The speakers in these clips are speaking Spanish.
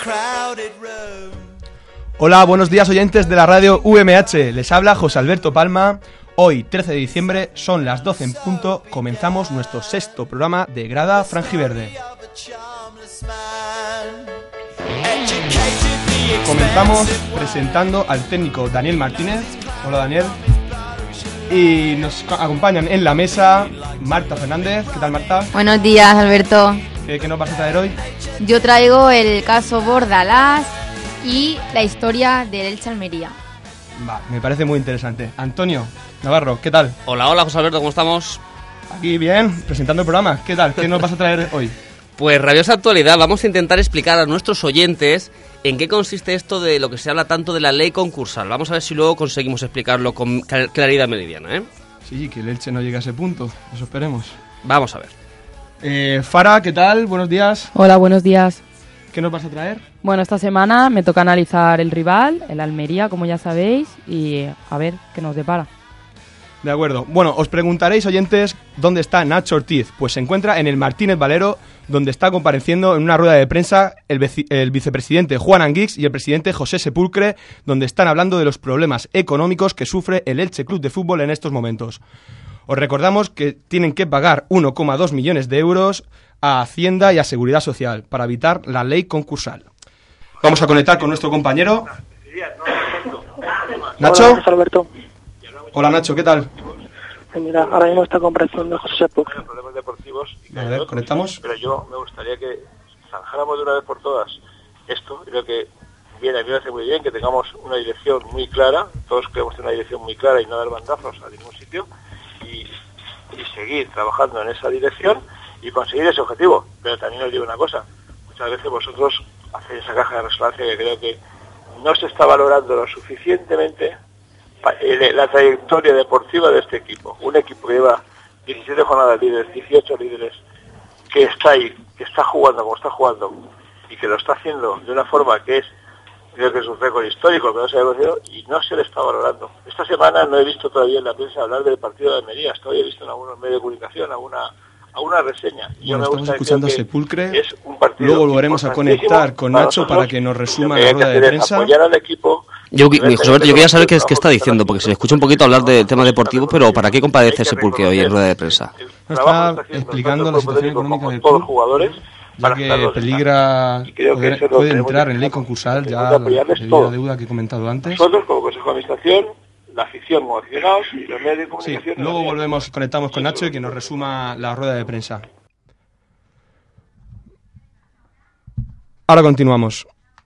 Hola, buenos días oyentes de la radio UMH, les habla José Alberto Palma. Hoy, 13 de diciembre, son las 12 en punto, comenzamos nuestro sexto programa de Grada Franjiverde. Comenzamos presentando al técnico Daniel Martínez. Hola, Daniel. Y nos acompañan en la mesa Marta Fernández. ¿Qué tal, Marta? Buenos días, Alberto. ¿Qué nos vas a traer hoy? Yo traigo el caso Bordalás y la historia del Elche Almería. Me parece muy interesante. Antonio Navarro, ¿qué tal? Hola, José Alberto, ¿cómo estamos? Aquí bien, presentando el programa. ¿Qué tal? ¿Qué nos vas a traer hoy? Pues rabiosa actualidad. Vamos a intentar explicar a nuestros oyentes en qué consiste esto de lo que se habla tanto de la ley concursal. Vamos a ver si luego conseguimos explicarlo con claridad meridiana, ¿eh? Sí, que el Elche no llegue a ese punto. Eso esperemos. Vamos a ver. Fara, ¿qué tal? Buenos días. Hola, buenos días. ¿Qué nos vas a traer? Bueno, esta semana me toca analizar el rival, el Almería, como ya sabéis, y a ver qué nos depara. De acuerdo. Bueno, os preguntaréis, oyentes, ¿dónde está Nacho Ortiz? Pues se encuentra en el Martínez Valero, donde está compareciendo en una rueda de prensa el vicepresidente Juan Anguix y el presidente José Sepulcre, donde están hablando de los problemas económicos que sufre el Elche Club de Fútbol en estos momentos. Os recordamos que tienen que pagar 1,2 millones de euros a Hacienda y a Seguridad Social para evitar la ley concursal. Vamos a conectar con nuestro compañero Nacho. Hola, José Alberto. Hola, Nacho, ¿qué tal? Mira, ahora mismo está comprendiendo José Sepulcre. Problemas deportivos. A ver, conectamos. Pero yo me gustaría que zanjáramos de una vez por todas esto. Creo que a mí me hace muy bien que tengamos una dirección muy clara. Todos queremos tener una dirección muy clara y no dar bandazos a ningún sitio. Y seguir trabajando en esa dirección y conseguir ese objetivo. Pero también os digo una cosa. Muchas veces vosotros hacéis esa caja de resonancia que creo que no se está valorando lo suficientemente la trayectoria deportiva de este equipo. Un equipo que lleva 17 jornadas líderes, 18 líderes, que está ahí, que está jugando como está jugando y que lo está haciendo de una forma que creo que es un récord histórico, que no se ha conocido y no se le está valorando. Esta semana no he visto todavía en la prensa hablar del partido de Almería, todavía he visto en algunos medios de comunicación alguna reseña. Bueno, estamos escuchando a Sepulcre, es un partido luego volveremos a conectar con Nacho para que nos resuma la rueda de prensa. Apoyar al equipo. José Alberto, yo quería saber qué está diciendo, porque se le escucha un poquito hablar de tema deportivo, pero ¿para qué compadece Sepulcre hoy en rueda de prensa? Está explicando la situación económica del club, ya que peligra puede entrar en ley concursal, ya la deuda que he comentado antes. Nosotros, como Consejo de Administración, la afición como aficionados y los medios de comunicación. Sí, luego conectamos con Nacho y que nos resuma la rueda de prensa. Ahora continuamos.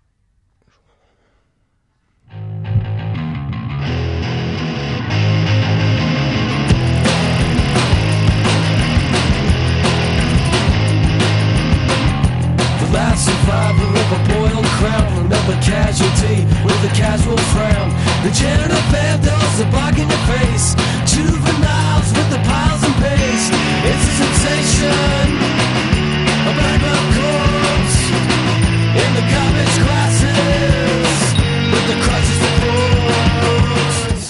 Survivor of a boiled crown, another casualty with a casual frown. The janitor vandals, a bug in your face, juveniles with the piles and paste. It's a sensation, a backup corpse in the garbage classes with the crisis reports.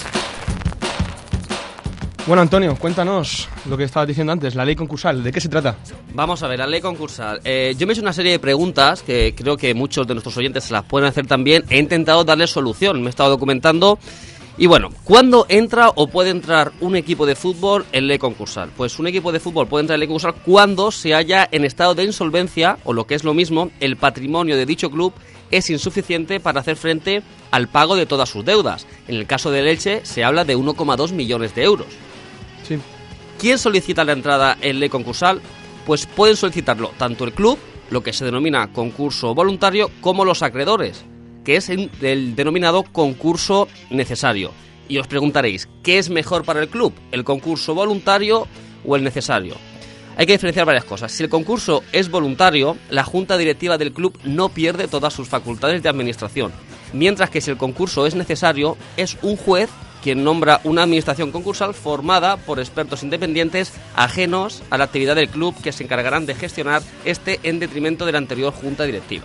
Bueno, Antonio, cuéntanos lo que estabas diciendo antes, la ley concursal, ¿de qué se trata? Vamos a ver, la ley concursal. Yo me he hecho una serie de preguntas que creo que muchos de nuestros oyentes se las pueden hacer también. He intentado darles solución, me he estado documentando. Y bueno, ¿cuándo entra o puede entrar un equipo de fútbol en ley concursal? Pues un equipo de fútbol puede entrar en ley concursal cuando se halla en estado de insolvencia, o lo que es lo mismo, el patrimonio de dicho club es insuficiente para hacer frente al pago de todas sus deudas. En el caso del Elche se habla de 1,2 millones de euros. Sí. ¿Quién solicita la entrada en ley concursal? Pues pueden solicitarlo tanto el club, lo que se denomina concurso voluntario, como los acreedores, que es el denominado concurso necesario. Y os preguntaréis, ¿qué es mejor para el club? ¿El concurso voluntario o el necesario? Hay que diferenciar varias cosas. Si el concurso es voluntario, la junta directiva del club no pierde todas sus facultades de administración, mientras que si el concurso es necesario, es un juez quien nombra una administración concursal formada por expertos independientes ajenos a la actividad del club, que se encargarán de gestionar en detrimento de la anterior junta directiva.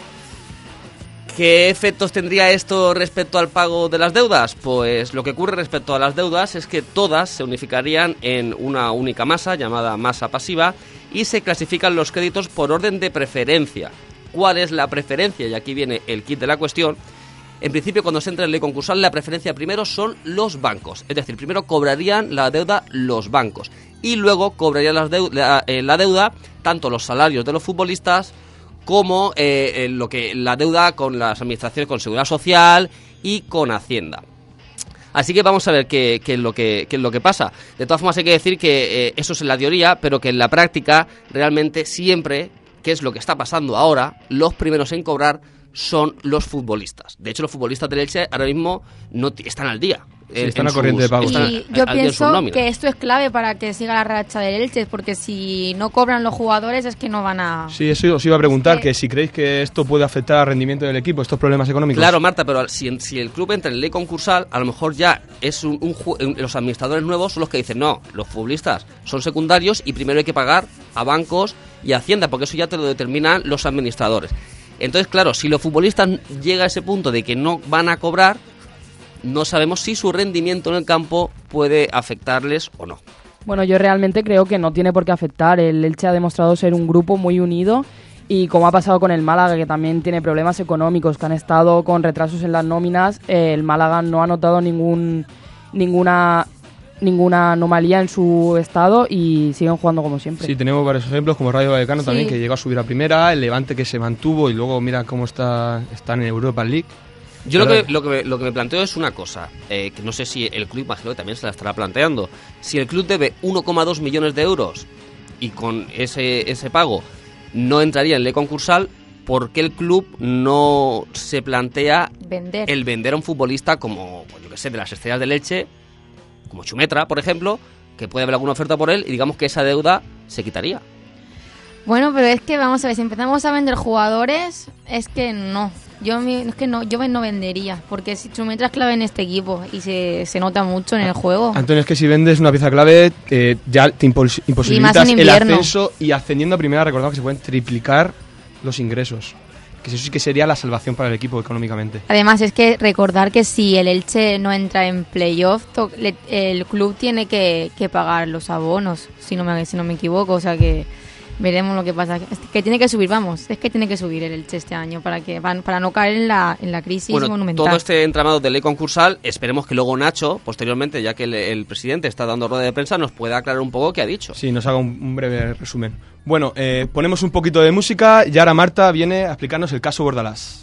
¿Qué efectos tendría esto respecto al pago de las deudas? Pues lo que ocurre respecto a las deudas es que todas se unificarían en una única masa llamada masa pasiva y se clasifican los créditos por orden de preferencia. ¿cuál es la preferencia? Y aquí viene el kit de la cuestión. En principio, cuando se entra en ley concursal, la preferencia primero son los bancos. Es decir, primero cobrarían la deuda los bancos. Y luego cobrarían la deuda tanto los salarios de los futbolistas como la deuda con las administraciones, con Seguridad Social y con Hacienda. Así que vamos a ver qué es lo que pasa. De todas formas, hay que decir que eso es en la teoría, pero que en la práctica realmente siempre, que es lo que está pasando ahora, los primeros en cobrar son los futbolistas. De hecho, los futbolistas del Elche ahora mismo no están al día. Sí, están a corriente de pago. Y yo pienso que esto es clave para que siga la racha del Elche, porque si no cobran los jugadores es que no van a... Sí, eso os iba a preguntar, que si creéis que esto puede afectar al rendimiento del equipo, estos problemas económicos. Claro, Marta, pero si el club entra en ley concursal, a lo mejor ya es los administradores nuevos son los que dicen, no, los futbolistas son secundarios y primero hay que pagar a bancos y a Hacienda, porque eso ya te lo determinan los administradores. Entonces, claro, si los futbolistas llegan a ese punto de que no van a cobrar, no sabemos si su rendimiento en el campo puede afectarles o no. Bueno, yo realmente creo que no tiene por qué afectar. El Elche ha demostrado ser un grupo muy unido y como ha pasado con el Málaga, que también tiene problemas económicos, que han estado con retrasos en las nóminas, el Málaga no ha notado ninguna anomalía en su estado y siguen jugando como siempre. Sí, tenemos varios ejemplos, como Rayo Vallecano también, que llegó a subir a primera, el Levante que se mantuvo y luego mira cómo están en Europa League. Yo lo que me planteo es una cosa, que no sé si el club, imagino que también se la estará planteando. Si el club debe 1,2 millones de euros y con ese pago no entraría en ley concursal, ¿por qué el club no se plantea el vender a un futbolista como, pues yo que sé, de las estrellas del Elche, como Chumetra, por ejemplo, que puede haber alguna oferta por él y digamos que esa deuda se quitaría? Bueno, pero es que vamos a ver, si empezamos a vender jugadores, es que no. Yo no vendería, porque si Chumetra es clave en este equipo y se nota mucho en el juego. Antonio, es que si vendes una pieza clave, ya te imposibilitas el ascenso, y ascendiendo a primera, recordamos que se pueden triplicar los ingresos. Que eso sí que sería la salvación para el equipo económicamente. Además, es que recordar que si el Elche no entra en playoff, el club tiene que pagar los abonos, si no me equivoco, o sea que... Veremos lo que pasa. Es que tiene que subir, es que tiene que subir el Elche este año para no caer en la crisis monumental. Todo este entramado de ley concursal, esperemos que luego Nacho, posteriormente, ya que el presidente está dando rueda de prensa, nos pueda aclarar un poco qué ha dicho. Sí, nos haga un breve resumen. Bueno, ponemos un poquito de música y ahora Marta viene a explicarnos el caso Bordalás.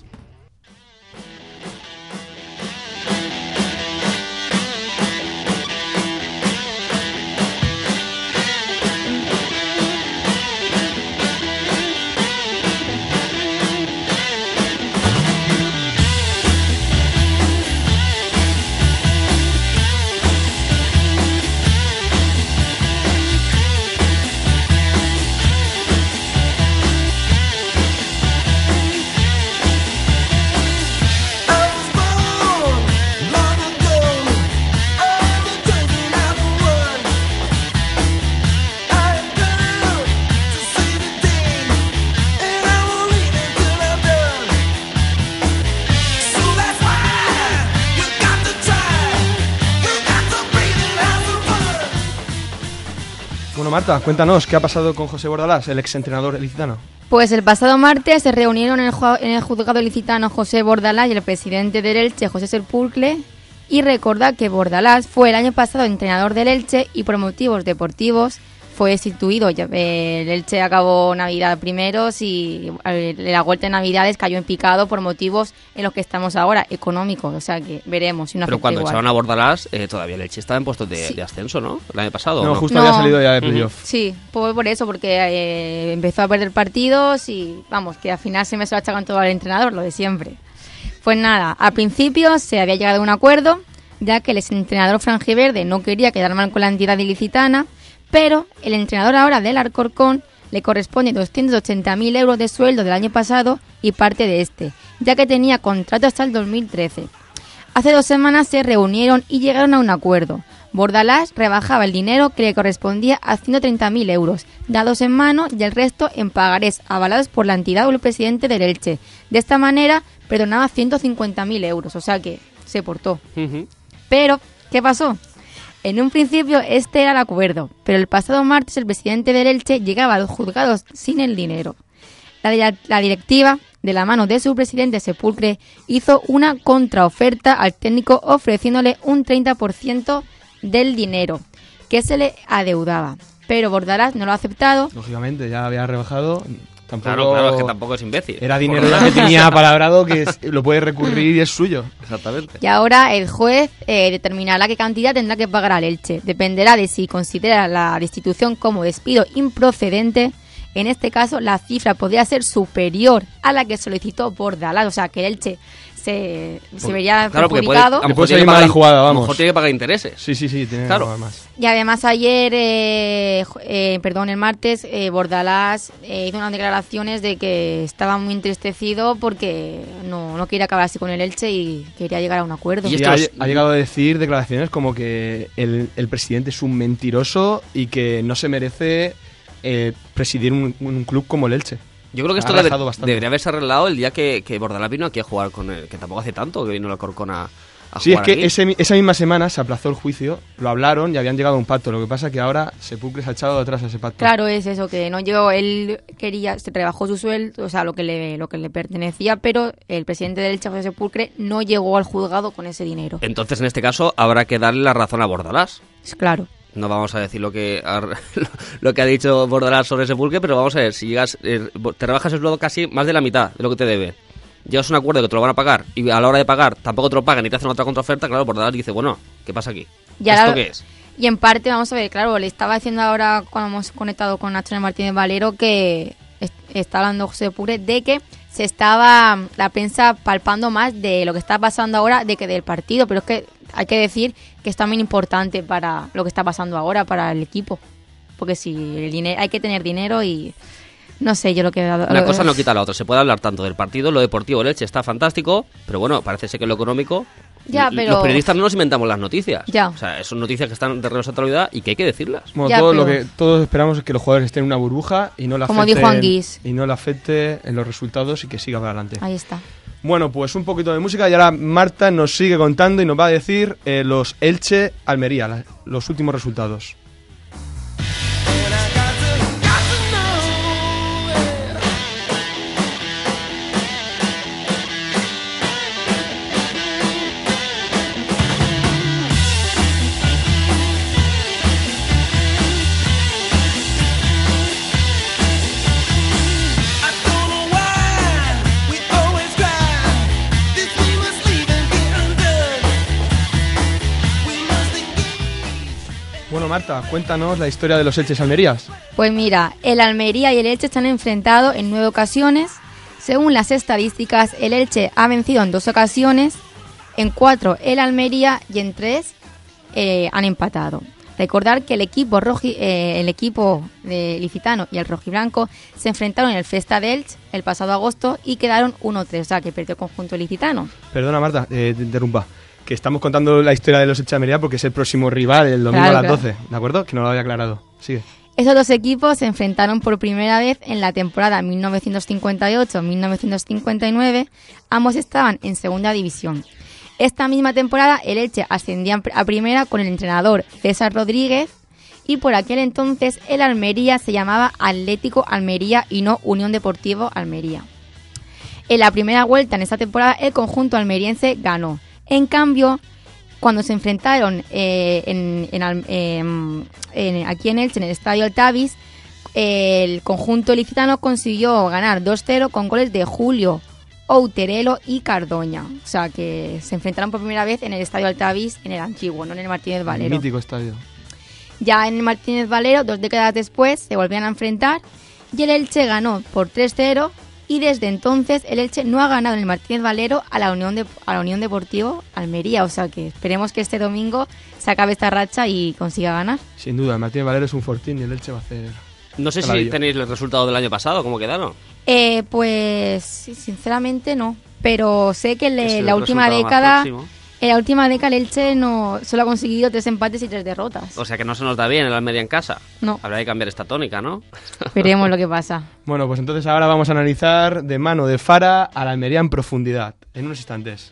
Marta, cuéntanos, ¿qué ha pasado con José Bordalás, el exentrenador ilicitano? Pues el pasado martes se reunieron en el juzgado ilicitano José Bordalás y el presidente del Elche, José Sepulcre, y recordar que Bordalás fue el año pasado entrenador del Elche y por motivos deportivos fue destituido. El Elche acabó Navidad primeros y la vuelta de Navidades cayó en picado por motivos en los que estamos ahora, económicos. O sea que veremos si no. Pero cuando echaron a Bordalás, todavía el Elche estaba en puestos de ascenso, ¿no? El año pasado. No, justo había salido ya de playoff. Sí, por eso, porque empezó a perder partidos y vamos, que al final se me se lo achacan todo al entrenador, lo de siempre. Pues nada, al principio se había llegado a un acuerdo, ya que el exentrenador franjiverde no quería quedar mal con la entidad ilicitana, pero el entrenador ahora del Alcorcón le corresponde 280.000 euros de sueldo del año pasado y parte de este, ya que tenía contrato hasta el 2013. Hace 2 semanas se reunieron y llegaron a un acuerdo. Bordalás rebajaba el dinero que le correspondía a 130.000 euros, dados en mano, y el resto en pagarés avalados por la entidad o el presidente del Elche. De esta manera perdonaba 150.000 euros, o sea que se portó. Pero, ¿qué pasó? En un principio este era el acuerdo, pero el pasado martes el presidente del Elche llegaba a los juzgados sin el dinero. La directiva de la mano de su presidente Sepulcre, hizo una contraoferta al técnico ofreciéndole un 30% del dinero que se le adeudaba. Pero Bordalás no lo ha aceptado. Lógicamente, ya había rebajado. Tampoco Claro, es que tampoco es imbécil. era dinero ya que tenía palabrado que lo puede recurrir y es suyo. Exactamente. Y ahora el juez determinará qué cantidad tendrá que pagar al Elche. Dependerá de si considera la destitución como despido improcedente. En este caso, la cifra podría ser superior a la que solicitó Bordalás. O sea, que el Elche se vería perjudicado. A lo Le mejor puede tiene salir que mal pagar- la jugada, a lo vamos. mejor tiene que pagar intereses. Sí, tiene Claro. que pagar más. Y además ayer, el martes, Bordalás hizo unas declaraciones de que estaba muy entristecido porque no quería acabar así con el Elche y quería llegar a un acuerdo. Y Sí, esto ha, es- ha llegado a decir declaraciones como que el presidente es un mentiroso y que no se merece presidir un club como el Elche. Yo creo que Ha esto rajado bastante. debería haberse arreglado el día que Bordalás vino aquí a jugar con él, que tampoco hace tanto que vino la Corcona a Sí, es jugar que aquí. esa misma semana se aplazó el juicio, lo hablaron y habían llegado a un pacto. Lo que pasa es que ahora Sepulcre se ha echado atrás a ese pacto. Claro, es eso, que no llegó, él quería, se rebajó su sueldo, o sea, lo que le pertenecía, pero el presidente del Elche, José Sepulcre, no llegó al juzgado con ese dinero. Entonces, en este caso, habrá que darle la razón a Bordalás. Es claro. No vamos a decir lo que ha dicho Bordalás sobre Sepulcre, pero vamos a ver, si llegas, te rebajas el sueldo casi más de la mitad de lo que te debe. Llegas a un acuerdo que te lo van a pagar y a la hora de pagar tampoco te lo pagan y te hacen otra contraoferta, claro, Bordalás dice, bueno, ¿qué pasa aquí? Y ¿Esto ahora- qué es? Y en parte, vamos a ver, claro, le estaba diciendo ahora cuando hemos conectado con Nacho Martínez Valero que está hablando José Sepulcre de que se estaba la prensa palpando más de lo que está pasando ahora de que del partido, pero es que hay que decir que es también importante para lo que está pasando ahora para el equipo, porque si el dinero hay que tener dinero y no sé, yo lo que Una cosa no quita la otra, se puede hablar tanto del partido, lo deportivo, el Elche está fantástico, pero bueno, parece ser que lo económico... Ya, pero- Los periodistas no nos inventamos las noticias. Ya. O sea, son noticias que están de responsabilidad y que hay que decirlas. Bueno, Ya, todo pero- lo que todos esperamos es que los jugadores estén en una burbuja y no la Como afecten, dijo Anguís. y no le afecte en los resultados y que siga para adelante. Ahí está. Bueno, pues un poquito de música y ahora Marta nos sigue contando y nos va a decir los Elche-Almería, los últimos resultados. Bueno, Marta, cuéntanos la historia de los Elches-Almerías. Pues mira, el Almería y el Elche se han enfrentado en 9 ocasiones. Según las estadísticas, el Elche ha vencido en 2 ocasiones, en 4 el Almería y en 3 han empatado. Recordar que el equipo de licitano y el rojiblanco se enfrentaron en el Festa de Elche el pasado agosto y quedaron 1-3, o sea que perdió el conjunto licitano. Perdona, Marta, te interrumpa. Que estamos contando la historia de los Elche-Almería porque es el próximo rival el domingo Claro, a las claro. 12, ¿de acuerdo? Que no lo había aclarado. Sigue. Esos dos equipos se enfrentaron por primera vez en la temporada 1958-1959. Ambos estaban en segunda división. Esta misma temporada el Elche ascendía a primera con el entrenador César Rodríguez y por aquel entonces el Almería se llamaba Atlético Almería y no Unión Deportivo Almería. En la primera vuelta en esta temporada el conjunto almeriense ganó. En cambio, cuando se enfrentaron aquí en Elche, en el Estadio Altavis, el conjunto ilicitano consiguió ganar 2-0 con goles de Julio, Outerelo y Cardoña. O sea, que se enfrentaron por primera vez en el Estadio Altavis, en el antiguo, no en el Martínez Valero. Mítico estadio. Ya en el Martínez Valero, 2 décadas después, se volvían a enfrentar y el Elche ganó por 3-0 y desde entonces el Elche no ha ganado en el Martínez Valero a la Unión Deportivo Almería. O sea que esperemos que este domingo se acabe esta racha y consiga ganar. Sin duda, Martínez Valero es un fortín y el Elche va a hacer... No sé si Maravilla. tenéis el resultado del año pasado, ¿cómo quedaron? Pues sí, sinceramente no. Pero sé que Es el la última resultado más década, próximo. en la última década el Elche no solo ha conseguido 3 empates y 3 derrotas. O sea que no se nos da bien el Almería en casa. No. Habrá que cambiar esta tónica, ¿no? Veremos lo que pasa. Bueno, pues entonces ahora vamos a analizar de mano de Fara a la Almería en profundidad, en unos instantes.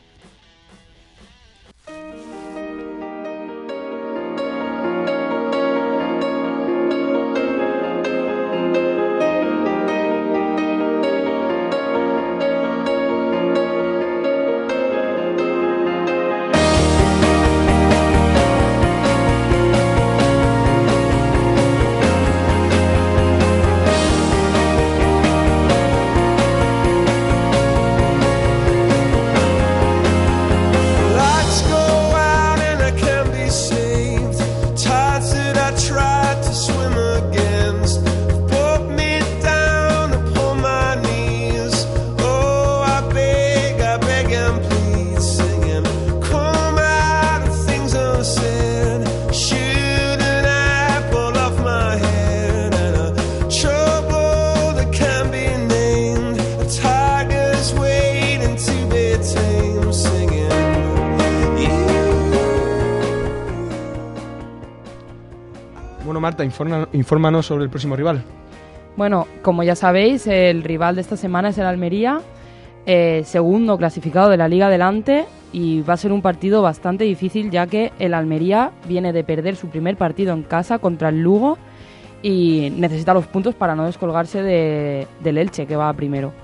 Marta, infórmanos sobre el próximo rival. Bueno, como ya sabéis, el rival de esta semana es el Almería, segundo clasificado de la Liga Adelante, y va a ser un partido bastante difícil, ya que el Almería viene de perder su primer partido en casa contra el Lugo y necesita los puntos para no descolgarse del Elche, que va primero.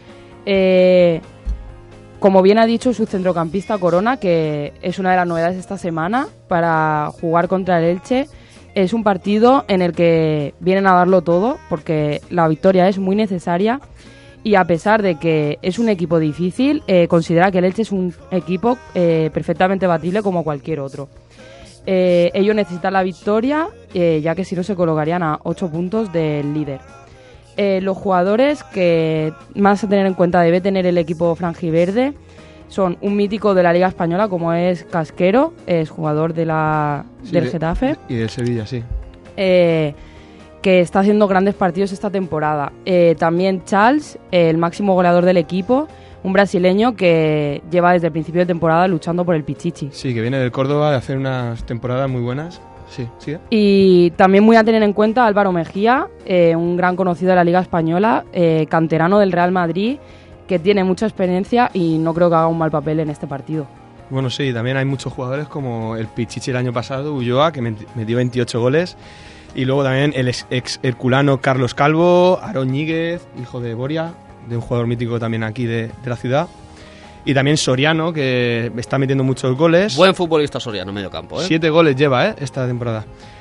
Como bien ha dicho su centrocampista Corona, que es una de las novedades esta semana para jugar contra el Elche, es un partido en el que vienen a darlo todo, porque la victoria es muy necesaria, y a pesar de que es un equipo difícil, considera que el Elche es un equipo perfectamente batible como cualquier otro. Ellos necesitan la victoria, ya que si no se colocarían a 8 puntos del líder. Los jugadores que más a tener en cuenta debe tener el equipo franjiverde son un mítico de la Liga Española como es Casquero, es jugador del Getafe. Y del Sevilla, sí. Que está haciendo grandes partidos esta temporada. También Charles, el máximo goleador del equipo, un brasileño que lleva desde el principio de temporada luchando por el Pichichi. Sí, que viene del Córdoba de hacer unas temporadas muy buenas. Sí, sigue. Y también muy a tener en cuenta Álvaro Mejía, un gran conocido de la Liga Española, canterano del Real Madrid, que tiene mucha experiencia y no creo que haga un mal papel en este partido. Bueno, sí, también hay muchos jugadores como el Pichichi el año pasado, Ulloa, que metió 28 goles, y luego también el ex herculano Carlos Calvo, Aarón Ñíguez, hijo de Boria, de un jugador mítico también aquí de la ciudad, y también Soriano, que está metiendo muchos goles. Buen futbolista Soriano, medio campo, 7 goles lleva esta temporada.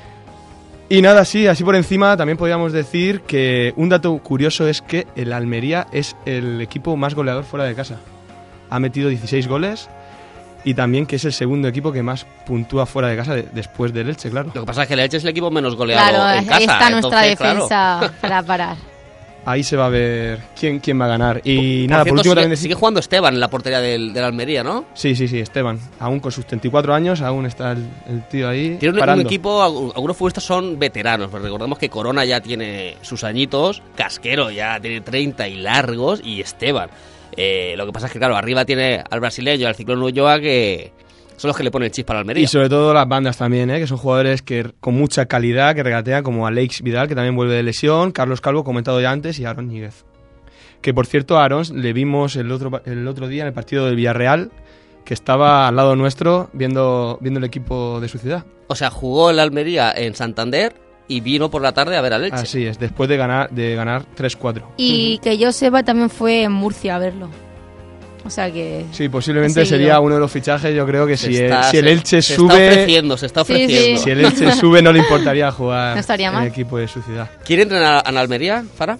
Y nada, sí, así por encima también podríamos decir que un dato curioso es que el Almería es el equipo más goleador fuera de casa. Ha metido 16 goles y también que es el segundo equipo que más puntúa fuera de casa después del Elche, claro. Lo que pasa es que el Elche es el equipo menos goleado en casa. Ahí está nuestra defensa claro. para parar. Ahí se va a ver quién va a ganar. Y nada, por último cierto, también decir... sigue jugando Esteban en la portería del Almería, ¿no? Sí, Esteban. Aún con sus 34 años, aún está el tío ahí. Tiene parando. un equipo, algunos futbolistas son veteranos. Pues recordemos que Corona ya tiene sus añitos, Casquero ya tiene 30 y largos, y Esteban. Lo que pasa es que, claro, arriba tiene al brasileño, al Ciclón Ulloa, que son los que le ponen el chip para Almería. Y sobre todo las bandas también, que son jugadores que con mucha calidad, que regatean, como Alex Vidal, que también vuelve de lesión, Carlos Calvo, comentado ya antes, y Aarón Ñíguez. Que por cierto, a Aarón le vimos el otro día en el partido del Villarreal, que estaba al lado nuestro viendo el equipo de su ciudad. O sea, jugó el Almería en Santander y vino por la tarde a ver al Elche. Así es, después de ganar 3-4. Y que yo sepa, también fue en Murcia a verlo. O sea que... Sí, posiblemente sería uno de los fichajes. Yo creo que si el Elche se sube... Se está ofreciendo. Sí. Si el Elche sube, no le importaría jugar No estaría en mal. el equipo de su ciudad. ¿Quiere entrenar a la Almería, Fara?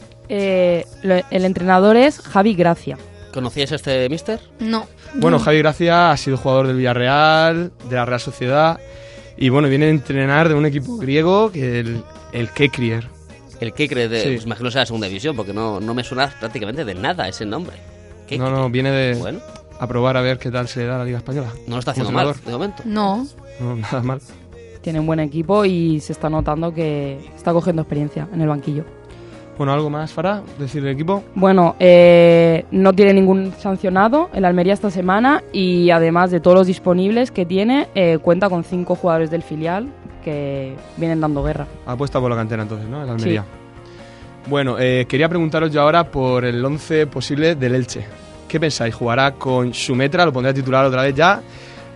El entrenador es Javi Gracia. ¿Conocíais a este mister? No. Bueno, Javi Gracia ha sido jugador del Villarreal, de la Real Sociedad, y bueno, viene a entrenar de un equipo griego, que el Kekrier. El que cree Sí. pues imagino sea de segunda división, porque no me suena prácticamente de nada ese nombre. No, viene Bueno, a probar a ver qué tal se le da a la Liga Española. no lo está haciendo Como mal, entrenador. de momento. No. No, nada mal. Tiene un buen equipo y se está notando que está cogiendo experiencia en el banquillo. Bueno, ¿algo más, Fara? ¿Decir del equipo? Bueno, no tiene ningún sancionado el Almería esta semana, y además de todos los disponibles que tiene, cuenta con 5 jugadores del filial que vienen dando guerra. Apuesta por la cantera entonces, ¿no? El Almería. Sí. Bueno, quería preguntaros yo ahora por el 11 posible del Elche. ¿Qué pensáis? ¿Jugará con Sumetra? ¿Lo pondrá titular otra vez ya?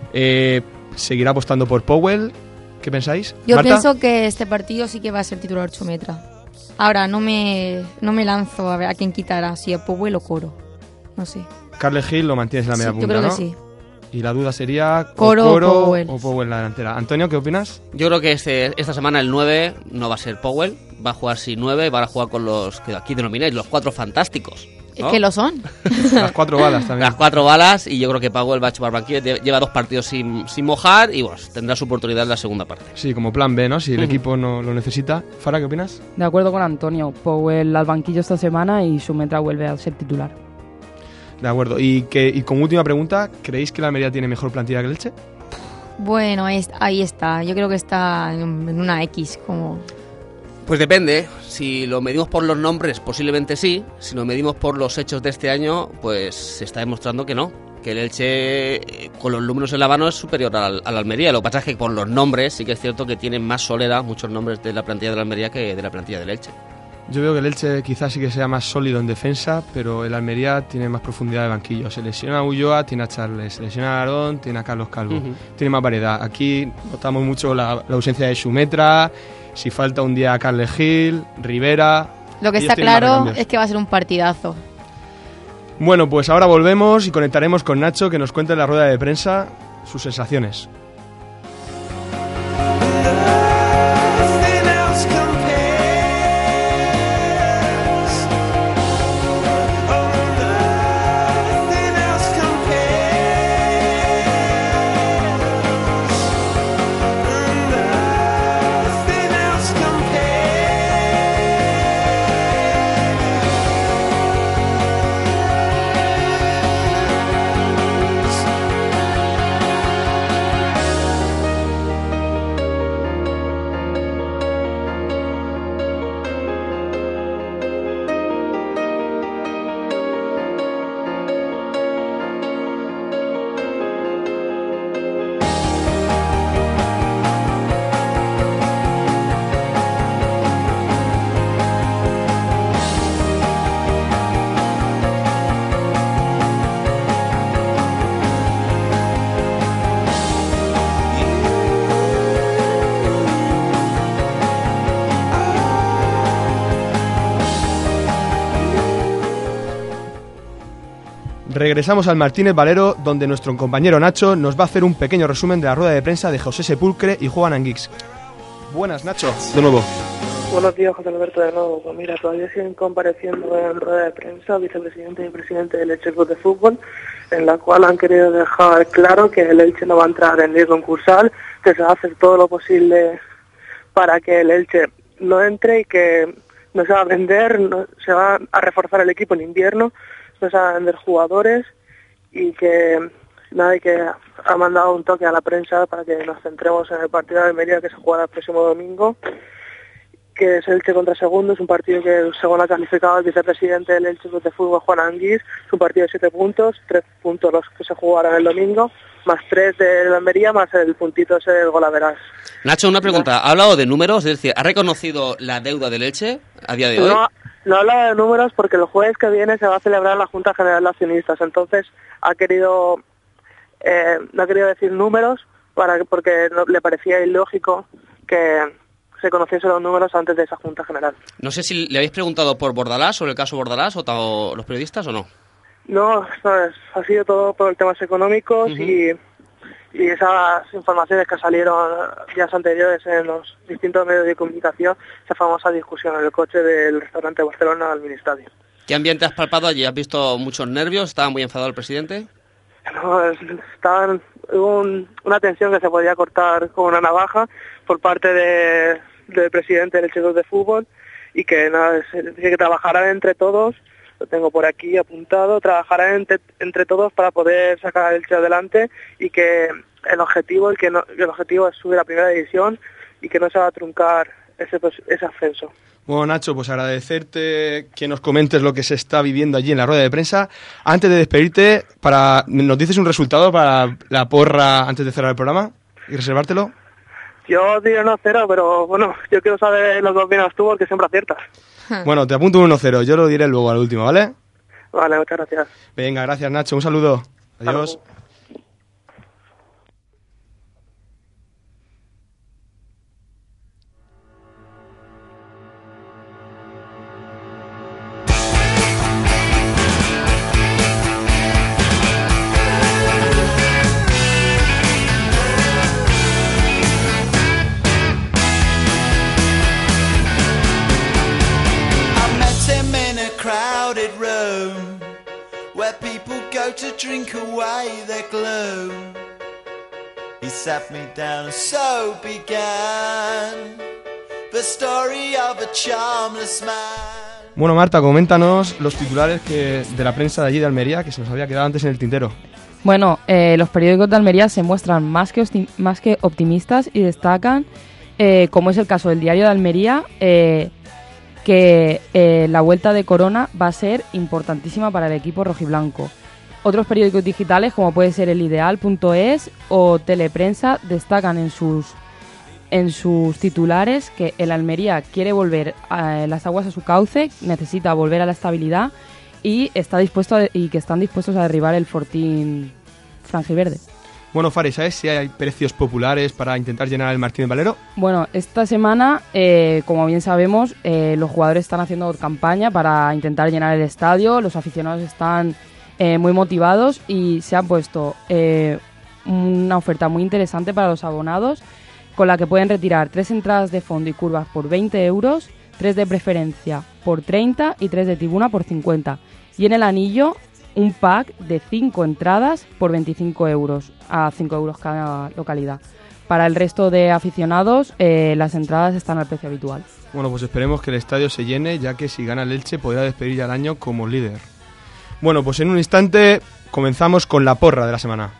¿Seguirá apostando por Powell? ¿Qué pensáis? Yo ¿Marta? pienso que este partido sí que va a ser titular Chumetra. Ahora, no me lanzo a ver a quién quitará, si a Powell o Coro. No sé. Carles Gil lo mantienes en la media Sí, punta, yo creo ¿no? que sí. Y la duda sería Coro o Powell en la delantera. Antonio, ¿qué opinas? Yo creo que esta semana el 9 no va a ser Powell, va a jugar sin 9, van a jugar con los que aquí denomináis los 4 fantásticos, ¿no? Es que lo son. Las 4 balas también. Las 4 balas, y yo creo que Powell va a chupar banquillo. Lleva 2 partidos sin mojar y bueno, tendrá su oportunidad en la segunda parte. Sí, como plan B, ¿no? Si el equipo no lo necesita. Fara, ¿qué opinas? De acuerdo con Antonio, Powell al banquillo esta semana y Sumetra vuelve a ser titular. De acuerdo. Y como última pregunta, ¿creéis que la Almería tiene mejor plantilla que el Elche? Bueno, ahí está. Yo creo que está en una X, como... Pues depende, si lo medimos por los nombres posiblemente sí, si lo medimos por los hechos de este año pues se está demostrando que no, que el Elche, con los números en la mano, es superior al Almería. Lo que pasa es que por los nombres sí que es cierto que tienen más solera muchos nombres de la plantilla de la Almería que de la plantilla del Elche. Yo veo que el Elche quizás sí que sea más sólido en defensa, pero el Almería tiene más profundidad de banquillo. Se lesiona a Ulloa, tiene a Charles. Se lesiona a Aarón, tiene a Carlos Calvo. Tiene más variedad. Aquí notamos mucho la ausencia de Xumetra, si falta un día a Carles Gil, Rivera. Lo que está claro es que va a ser un partidazo. Bueno, pues ahora volvemos y conectaremos con Nacho, que nos cuente en la rueda de prensa sus sensaciones. Regresamos al Martínez Valero, donde nuestro compañero Nacho nos va a hacer un pequeño resumen de la rueda de prensa de José Sepulcre y Juan Anguix. Buenas, Nacho, de nuevo. Buenos días, José Alberto, de nuevo. Pues mira, todavía siguen compareciendo en rueda de prensa vicepresidente y presidente del Elche Club de Fútbol, en la cual han querido dejar claro que el Elche no va a entrar en liga concursal, que se va a hacer todo lo posible para que el Elche no entre y que no se va a vender, no, se va a reforzar el equipo en invierno, no se van a vender jugadores y que nada, y que ha mandado un toque a la prensa para que nos centremos en el partido de Almería que se jugará el próximo domingo, que es Elche contra Segundo. Es un partido que, según ha calificado el vicepresidente del Elche Club de Fútbol, Juan Anguix, es un partido de 7 puntos, 3 puntos los que se jugarán el domingo, más 3 de la Almería, más el puntito ese del golaveras. Nacho, una pregunta. ¿Ha hablado de números? Es decir, ¿ha reconocido la deuda del Elche a día de hoy? No habla de números porque el jueves que viene se va a celebrar la Junta General de Accionistas. Entonces no ha querido decir números porque le parecía ilógico que se conociesen los números antes de esa Junta General. No sé si le habéis preguntado por Bordalás, sobre el caso Bordalás, o los periodistas, o no. No, ha sido todo por temas económicos y esas informaciones que salieron días anteriores en los distintos medios de comunicación, esa famosa discusión en el coche del restaurante Barcelona al Ministadio. ¿Qué ambiente has palpado allí? ¿Has visto muchos nervios? ¿Estaba muy enfadado el presidente? No, hubo una tensión que se podía cortar con una navaja por parte del presidente del Elche Club de Fútbol y que trabajarán entre todos. Lo tengo por aquí apuntado, trabajarán entre todos para poder sacar al Elche adelante y que el objetivo es subir a primera división y que no se va a truncar ese ascenso. Bueno, Nacho, pues agradecerte que nos comentes lo que se está viviendo allí en la rueda de prensa. Antes de despedirte, ¿nos dices un resultado para la porra antes de cerrar el programa y reservártelo? Yo diré 1-0, pero bueno, yo quiero saber lo que opinas tú porque siempre aciertas. Bueno, te apunto un 1-0, yo lo diré luego al último, ¿vale? Vale, muchas gracias. Venga, gracias, Nacho, un saludo. Adiós. Crowded room where people go to drink away their gloom. He sat me down and so began the story of a charmless man. Bueno, Marta, coméntanos los titulares de la prensa de allí de Almería que se nos había quedado antes en el tintero. Bueno, los periódicos de Almería se muestran más que optimistas y destacan, como es el caso del Diario de Almería, que la vuelta de Corona va a ser importantísima para el equipo rojiblanco. Otros periódicos digitales, como puede ser el Ideal.es o Teleprensa, destacan en sus titulares que el Almería quiere volver las aguas a su cauce, necesita volver a la estabilidad y que están dispuestos a derribar el Fortín franjiverde. Bueno, Fari, ¿sabes si hay precios populares para intentar llenar el Martínez Valero? Bueno, esta semana, como bien sabemos, los jugadores están haciendo campaña para intentar llenar el estadio, los aficionados están muy motivados y se ha puesto una oferta muy interesante para los abonados, con la que pueden retirar 3 entradas de fondo y curvas por 20 euros, 3 de preferencia por 30 y 3 de tribuna por 50. Y en el anillo, un pack de 5 entradas por 25 euros, a 5 euros cada localidad. Para el resto de aficionados, las entradas están al precio habitual. Bueno, pues esperemos que el estadio se llene, ya que si gana el Elche podrá despedir ya el año como líder. Bueno, pues en un instante comenzamos con la porra de la semana.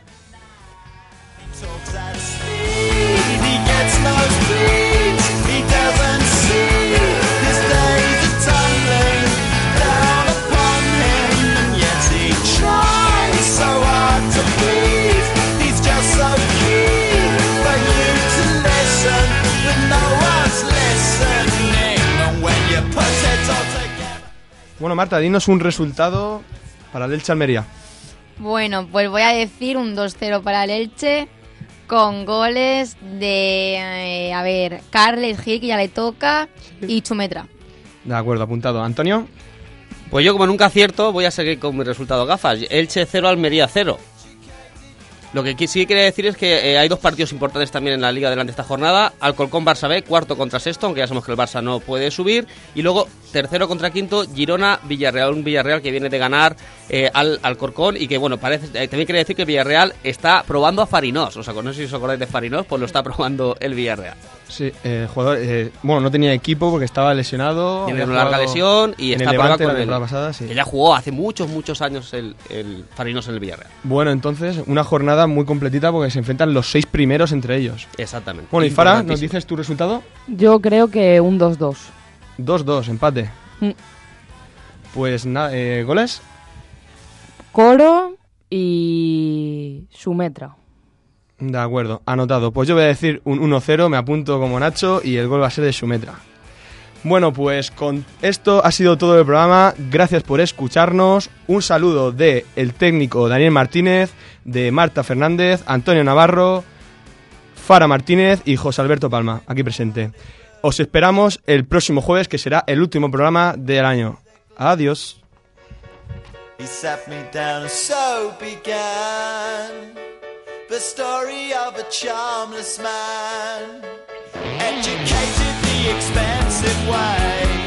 Bueno, Marta, dinos un resultado para el Elche Almería. Bueno, pues voy a decir un 2-0 para el Elche, con goles de, Carles Gil, que ya le toca, y Chumetra. De acuerdo, apuntado. ¿Antonio? Pues yo, como nunca acierto, voy a seguir con mi resultado gafas. Elche 0, Almería 0. Lo que sí quería decir es que hay 2 partidos importantes también en la Liga durante esta jornada. Alcorcón-Barça B, cuarto contra sexto, aunque ya sabemos que el Barça no puede subir. Y luego, tercero contra quinto, Girona-Villarreal. Un Villarreal que viene de ganar al Alcorcón y que, bueno, también quería decir que el Villarreal está probando a Farinós. O sea, no sé si os acordáis de Farinós, pues lo está probando el Villarreal. Sí, el jugador, no tenía equipo porque estaba lesionado. Tiene una larga lesión y está probando con la temporada pasada, sí. Que ya jugó hace muchos años el Farinós en el Villarreal. Bueno, entonces, una jornada muy completita porque se enfrentan los 6 primeros entre ellos. Exactamente. Bueno, y Fara, ¿nos dices tu resultado? Yo creo que un 2-2. 2-2, empate. Pues nada, ¿goles? Coro y Chumetra. De acuerdo, anotado. Pues yo voy a decir un 1-0, me apunto como Nacho y el gol va a ser de Chumetra. Bueno, pues con esto ha sido todo el programa. Gracias por escucharnos. Un saludo de el técnico Daniel Martínez, de Marta Fernández, Antonio Navarro, Fara Martínez y José Alberto Palma, aquí presente. Os esperamos el próximo jueves, que será el último programa del año. Adiós. He sat me down and so began the story of a charmless man, educated the expensive way.